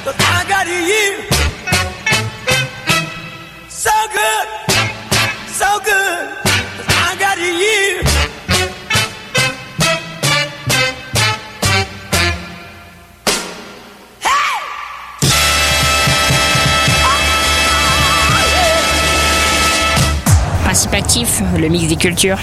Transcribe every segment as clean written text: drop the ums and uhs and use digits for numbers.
'cause I got you. So good, so good, 'cause I got you. Principe actif, le mix des cultures.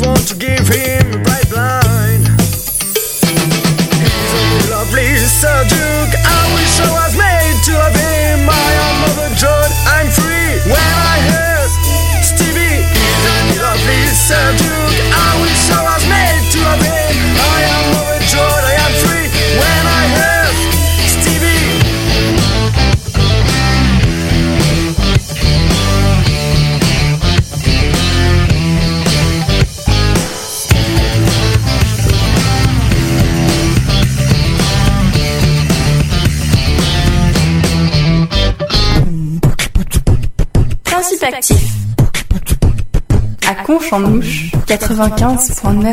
want to give him a bright blind. He's a lovely Sir Duke, I wish I was made to love him. I am overjoyed, I'm free when I hear Stevie. He's a lovely Sir Duke, I wish I was made to love him. I am overjoyed, I am free when I hear Stevie. Principe actif. À Conche-en-Ouche, 95.9.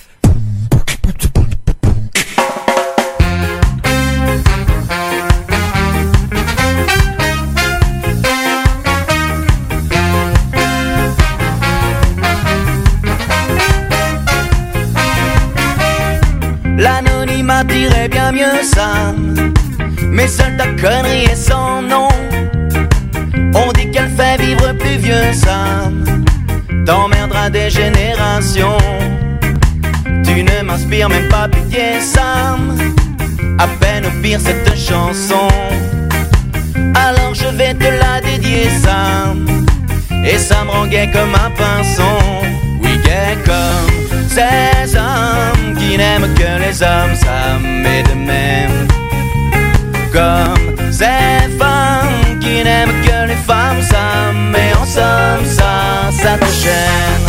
L'anonymat dirait bien mieux ça, mais seule ta connerie est sans nom. On dit qu'elle fait vivre plus vieux, Sam. T'emmerderas des générations. Tu ne m'inspires même pas pitié, Sam. À peine au pire cette chanson. Alors je vais te la dédier, Sam. Et ça me rend gai comme un pinson. Oui, gai comme ces hommes qui n'aiment que les hommes, Sam. Et de même comme ces femmes qui n'aiment que les femmes, Sam. Mais en somme, ça te gêne.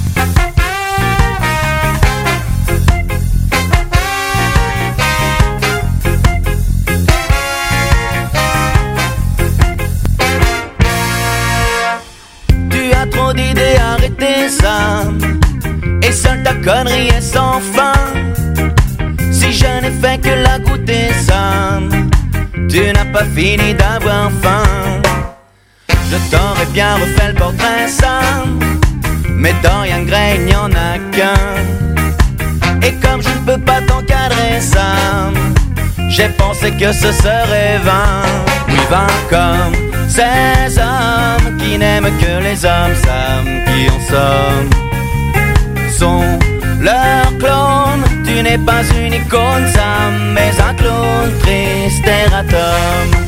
Tu as trop d'idées, arrêtez ça. Et seule ta connerie est sans fin. Si je n'ai fait que la goûter, Sam, tu n'as pas fini d'avoir faim. Je t'aurais bien refait le portrait, Sam, mais Dorian Gray, il n'y en a qu'un. Et comme je ne peux pas t'encadrer, Sam, j'ai pensé que ce serait vain. Oui, vain comme ces hommes qui n'aiment que les hommes, Sam, qui en somme sont leurs clones. Tu n'es pas une icône, Sam, mais un clone triste erratum.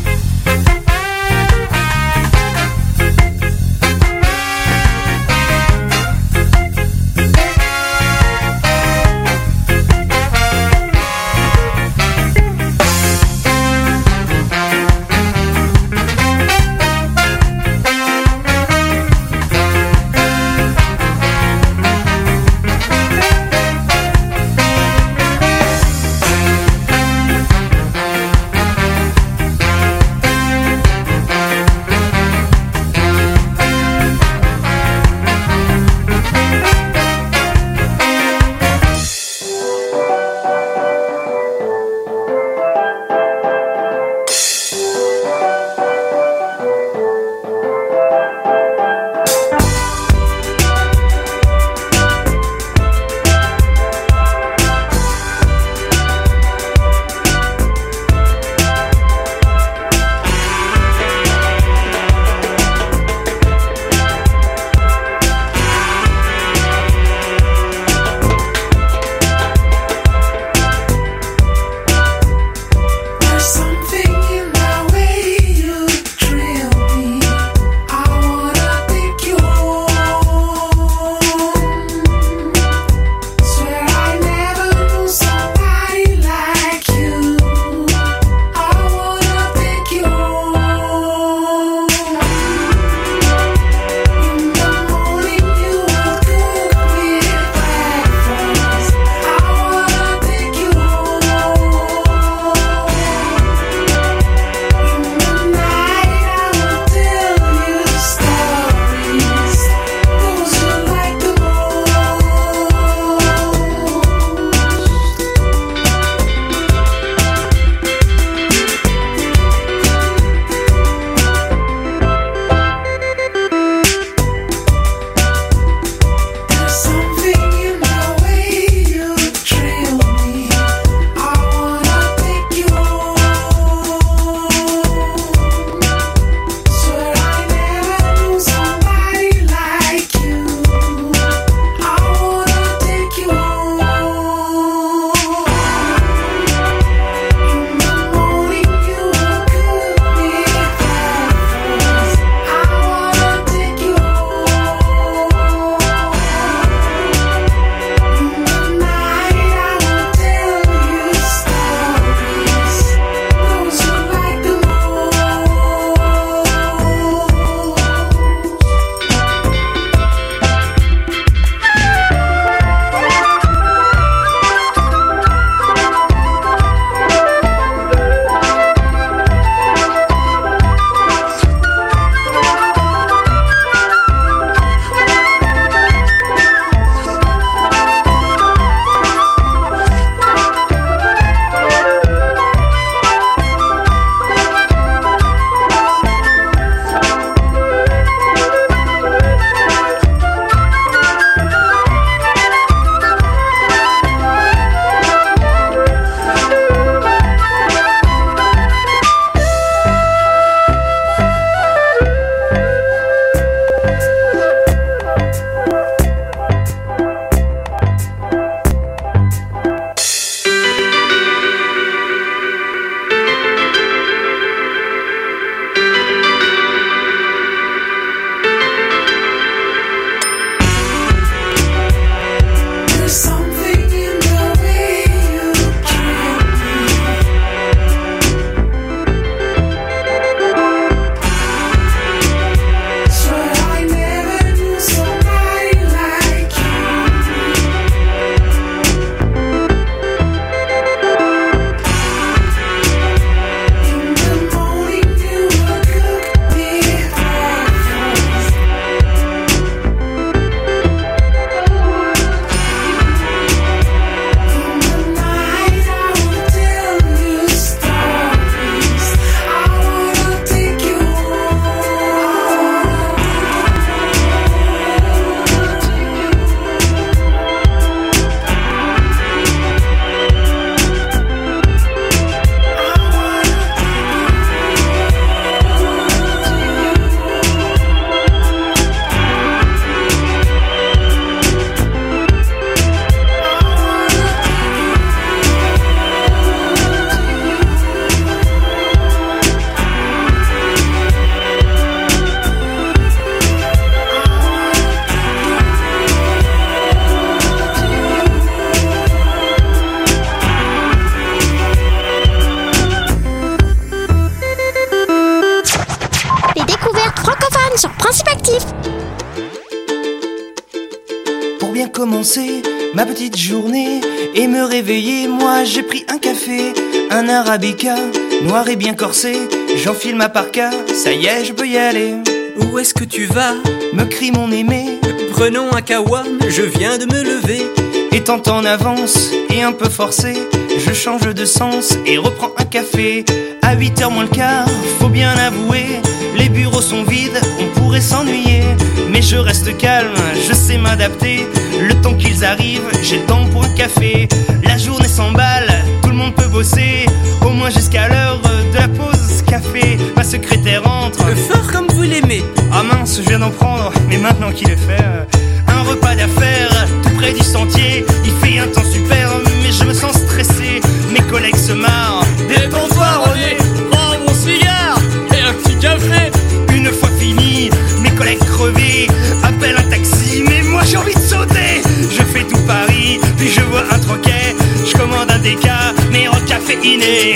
commencer ma petite journée et me réveiller. Moi j'ai pris un café, un arabica, noir et bien corsé. J'enfile ma parka, ça y est je peux y aller. Où est-ce que tu vas? Me crie mon aimé. Prenons un kawa, je viens de me lever. Étant en avance et un peu forcé, je change de sens et reprends un café. À 8h moins le quart, faut bien avouer, les bureaux sont vides, on pourrait s'ennuyer. Mais je reste calme, je sais m'adapter. Le temps qu'ils arrivent, j'ai le temps pour un café. La journée s'emballe, tout le monde peut bosser, au moins jusqu'à l'heure de la pause café. Ma secrétaire entre, fort comme vous l'aimez. Ah mince, je viens d'en prendre, mais maintenant qu'il est fait, un repas d'affaires, tout près du sentier. Il fait un temps super, mais je me sens stressé. Mes collègues se marrent. Détends-toi René, prends mon cigare et un petit café. Une fois fini, mes collègues crevés appellent un taxi, mais moi j'ai envie de sauter. Je fais tout Paris, puis je vois un troquet. Je commande un déca, mais en caféiné.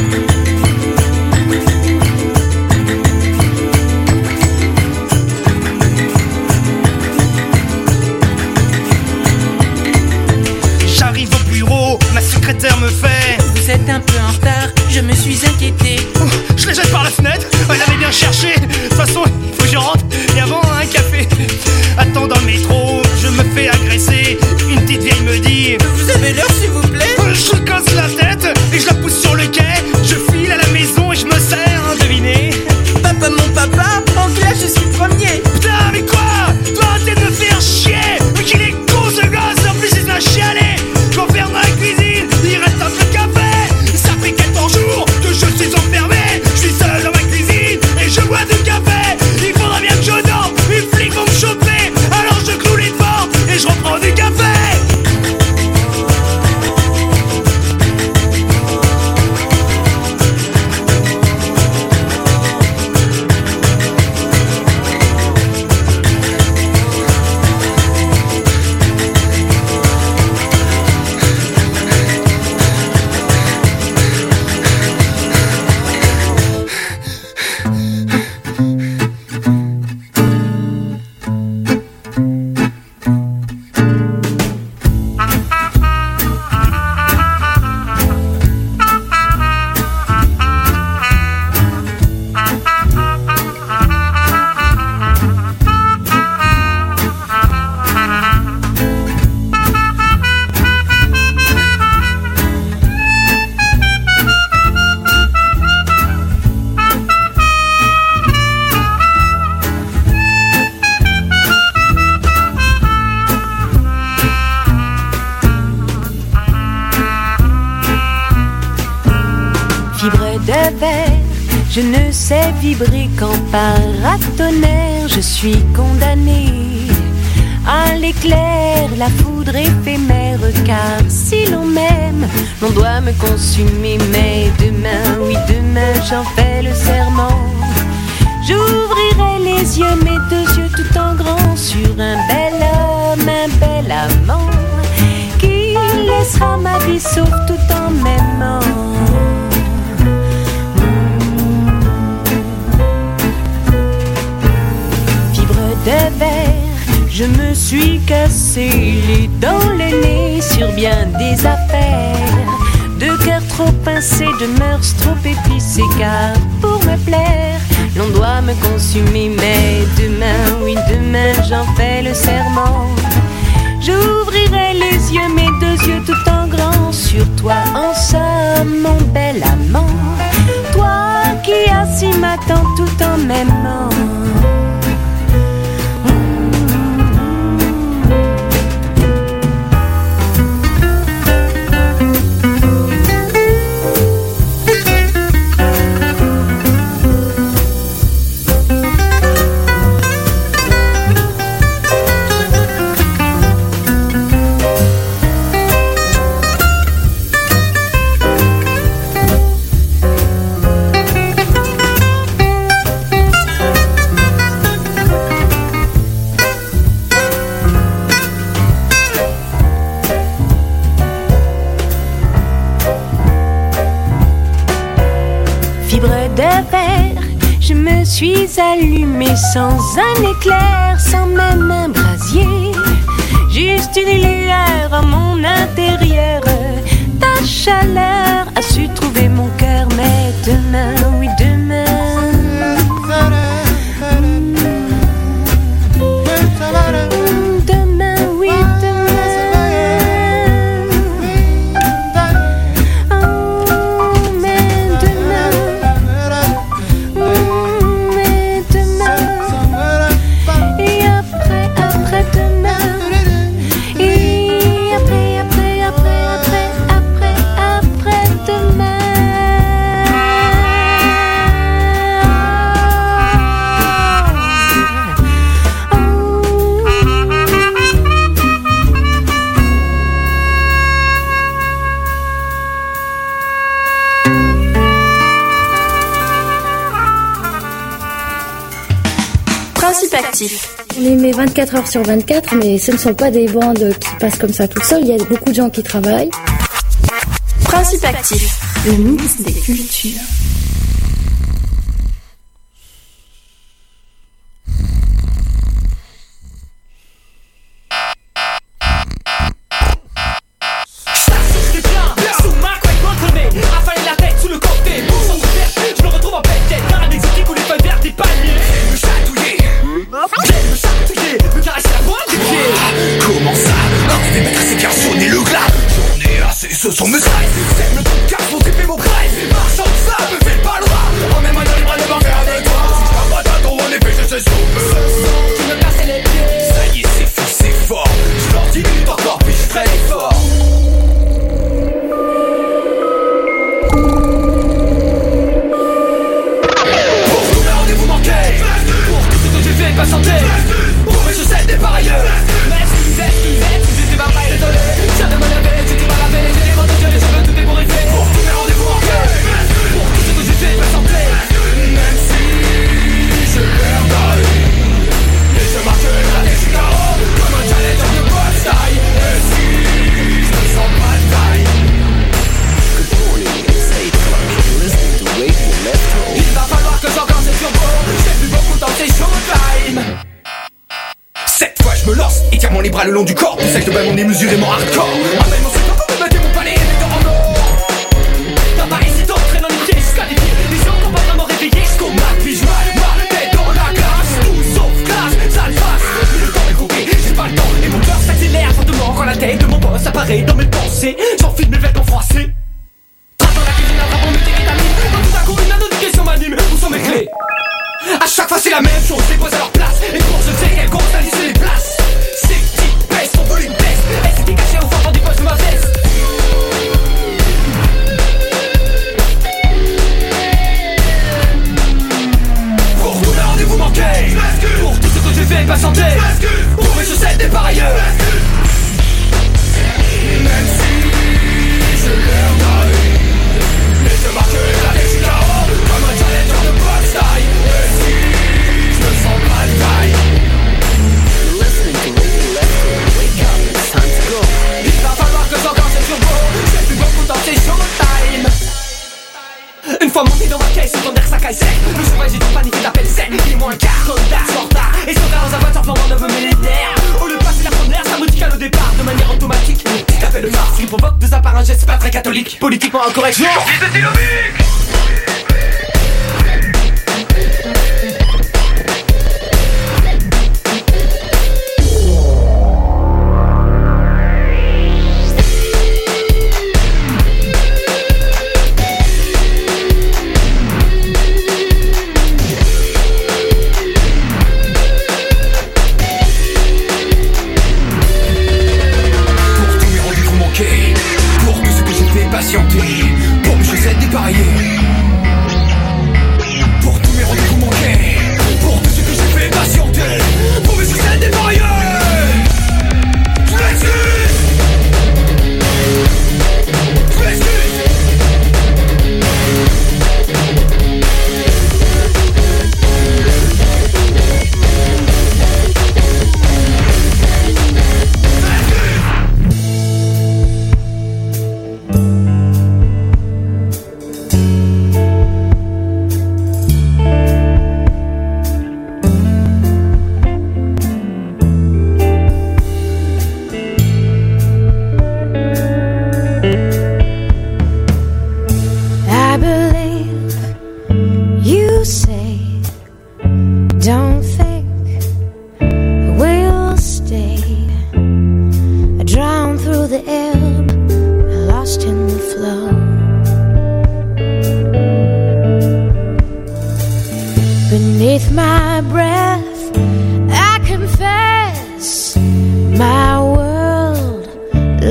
J'arrive au bureau, ma secrétaire me fait: vous êtes un peu en retard, je me suis inquiété. Je les jette par la fenêtre, elle avait bien cherché. De toute façon, il faut que je rentre, et avant un café. Attends dans le métro, je me fais agresser. Une petite vieille me dit: vous avez l'heure s'il vous plaît? Je lui casse la tête et je la pousse sur le quai. Je file à la maison et je me sers, devinez. Papa, mon papa, en classe je suis premier. Putain mais quoi? Toi arrêtez de me faire chier. Mais qu'il est con ce gosse, en plus il m'a chialé. Je m'enferme dans la cuisine, il reste un peu de café. Ça fait 14 jours que je suis enfermé. Je suis seul dans ma cuisine et je bois du café. Il faudra bien que je dorme, les flics vont me choper. Alors je cloue les portes et je reprends du café. Je ne sais vibrer qu'en paratonnerre. Je suis condamnée à l'éclair, la foudre éphémère. Car si l'on m'aime, l'on doit me consumer. Mais demain, oui demain, j'en fais le serment. J'ouvrirai les yeux, mes deux yeux tout en grand, sur un bel homme, un bel amant, qui laissera ma vie sauf tout en m'aimant. De verre, je me suis cassé les dents, le nez sur bien des affaires. De cœur trop pincé, de mœurs trop épicées. Car pour me plaire, l'on doit me consumer. Mais demain, oui demain, j'en fais le serment. J'ouvrirai les yeux, mes deux yeux tout en grand, sur toi en somme, mon bel amant. Toi qui assis m'attends tout en m'aimant. Je suis allumée sans un éclair, sans même un brasier. juste une lueur à mon intérieur. Ta chaleur a su trouver mon cœur, mais demain, oui demain. On les met 24 heures sur 24, mais ce ne sont pas des bandes qui passent comme ça tout seul. Il y a beaucoup de gens qui travaillent. Principe actif, le mix des cultures. Ce sont mes sides, c'est le truc car faut tripper mon pride. Marchand de ça, me fais pas le droit. Emmène-moi dans les bras, les banques avec toi. Si je t'en pas ton en effet, je sais tu me casses les pieds. Ça y est, c'est fou, c'est fort. Je leur 10 minutes encore, puis je ferai l'effort. Pour tous mes rendez-vous manqués, pour tout ce que j'ai fait patienter, pour mes chaussettes des pareilleurs. J'étais pas prêt, désolé. J'ai de me lever, j'étais pas lavé. J'ai les mots de Dieu, les cheveux tout débouriffés. Pour tous mes rendez-vous manqués, pour tout ce que j'ai fait patienter, même si je perds d'aller. Et je marcherai là des Chicago comme un challenger de boxe taille. Et si je me sens pas de taille. Good morning, it's 8 o'clock. Listening to Radio Metro. Il va falloir que j'encore ces turbos. J'ai plus beaucoup dans ces showtime. Cette fois je me lance et tire mon libre le long du corps. Pour sec de bain mon nez mesurément hardcore. Amène mon secteur pour me battre mon palais et mes dents en or. T'as pas hésité, traînant les pieds jusqu'à des pieds. Les gens qu'on va vraiment réveiller jusqu'au mat. Puis je ma tête dans la glace. Tout sauf glace, ça le fasse. Le temps est coupé, j'ai pas le temps. Et mon cœur s'accélère fortement quand la tête de mon boss apparaît dans mes pensées. J'enfile mes vêtements froissés. Trace dans la cuisine, un drapeau multivitamine. Quand tout à coup une notification m'anime. Où sont mes clés? A chaque fois c'est la même chose, les pose à leur place. Et pour je sais qu'elles comptent à lisser les places. Ces petites baisses, son volume baisse. Elles s'étaient cachées au fond des poches de ma veste. Pour tous les rendez-vous manqués, pour tout ce que j'ai fait patienter, pour mes chaussettes des pareilleurs. Même si je perds d'aller, et je marcherai là des Chicago comme un challenger de boxe taille. Et si je me sens pas de taille. You're listening to Radio Metro. Wake up, it's time to go. Il va falloir que j'encore ces turbos. J'ai plus beaucoup dans ces showtime. Une fois monté dans ma caisse, son air ça caille sec. Le cheval j'ai tout paniqué d'appel sec. Il est moins un quart, retard, sans retard. Et son gars dans sa voiture formant 9 millénaires. Au lieu de passer la première, ça me dit qu'à le départ de manière automatique. Petit appel de Mars qui provoque de sa part un geste pas très catholique. Politiquement incorrect, genre de dynamique. Pour tout ce que j'ai fait patienter, pour mes chaussettes dépareillées.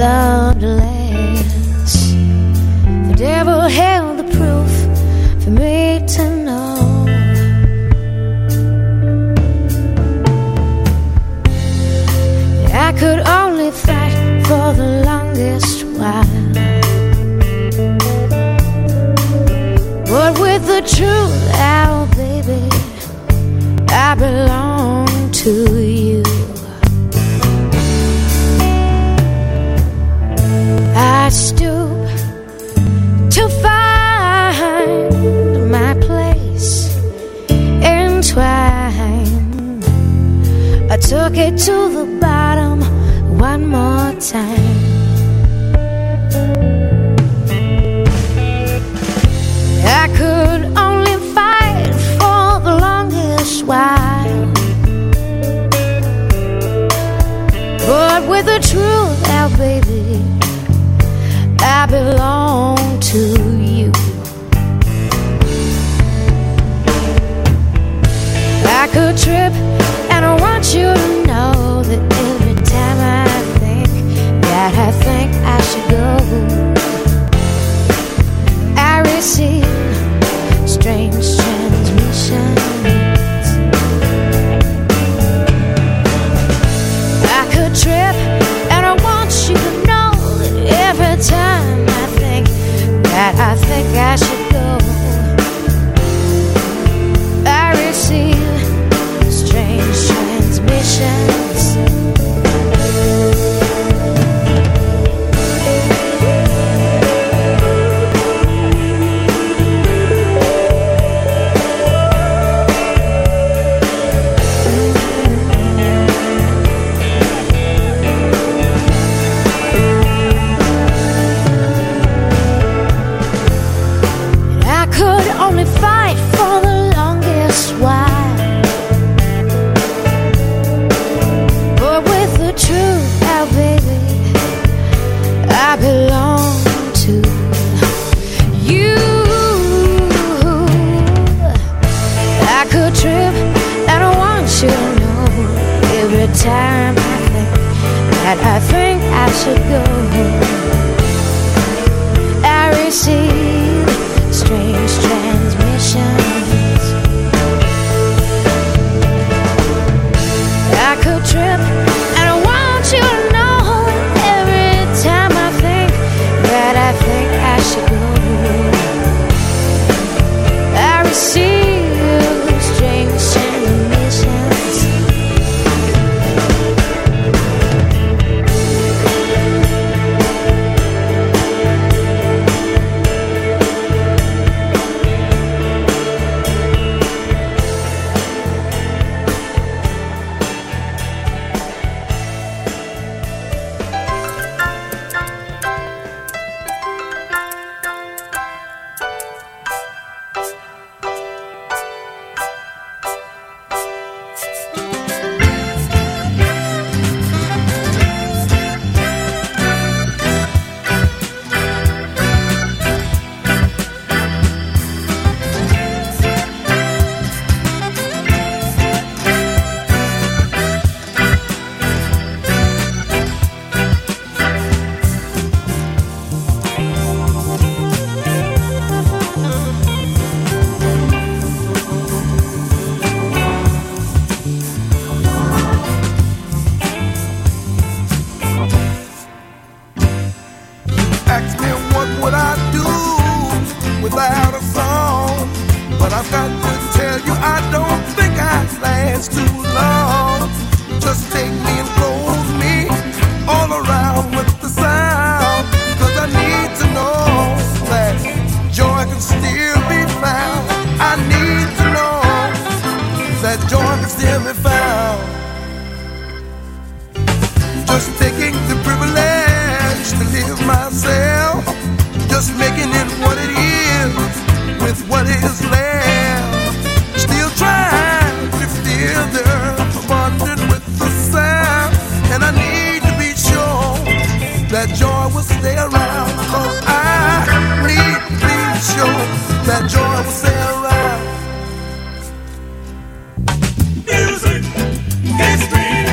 love to last. The devil held the proof for me to know. I could only fight for the longest while, but with the truth out, baby, I belong to you. I stoop to find my place entwined. I took it to the bottom one more time. I could only fight for the longest while, but with the truth out, baby, I belong to you. I could trip, and I want you to know that every time I think I should go, I receive strange transmissions. I could trip, and I want you to know that every time I think I should go, I receive strange transmissions. Only fight for the longest while, but with the truth out, baby, I belong to you. I could trip, and I want you to know every time I think I should go, I receive strange transmissions. I could trip, and I want you to know every time I think I should go, I receive strange transmissions. That joy will stay around, 'cause I need to be sure that joy will stay around. Music, it's